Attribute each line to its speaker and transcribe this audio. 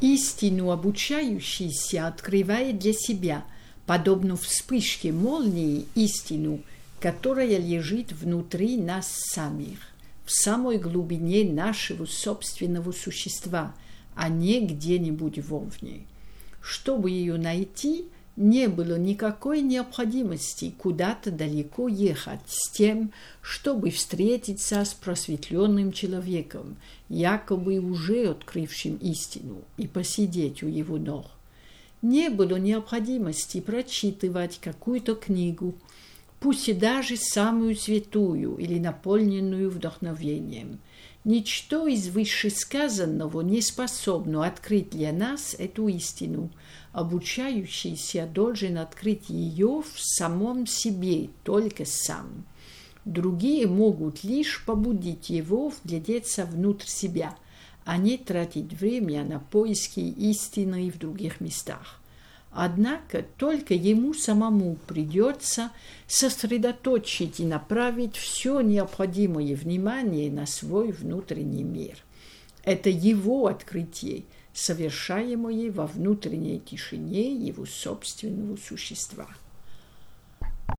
Speaker 1: Истину обучающийся открывает для себя, подобно вспышке молнии, истину, которая лежит внутри нас самих, в самой глубине нашего собственного существа, а не где-нибудь вовне. Чтобы ее найти, не было никакой необходимости куда-то далеко ехать с тем, чтобы встретиться с просветленным человеком, якобы уже открывшим истину, и посидеть у его ног. Не было необходимости прочитывать какую-то книгу, пусть и даже самую святую или наполненную вдохновением. Ничто из вышесказанного не способно открыть для нас эту истину. Обучающийся должен открыть ее в самом себе, только сам. Другие могут лишь побудить его вглядеться внутрь себя, а не тратить время на поиски истины в других местах. Однако только ему самому придется сосредоточить и направить все необходимое внимание на свой внутренний мир. Это его открытие, совершаемое во внутренней тишине его собственного существа.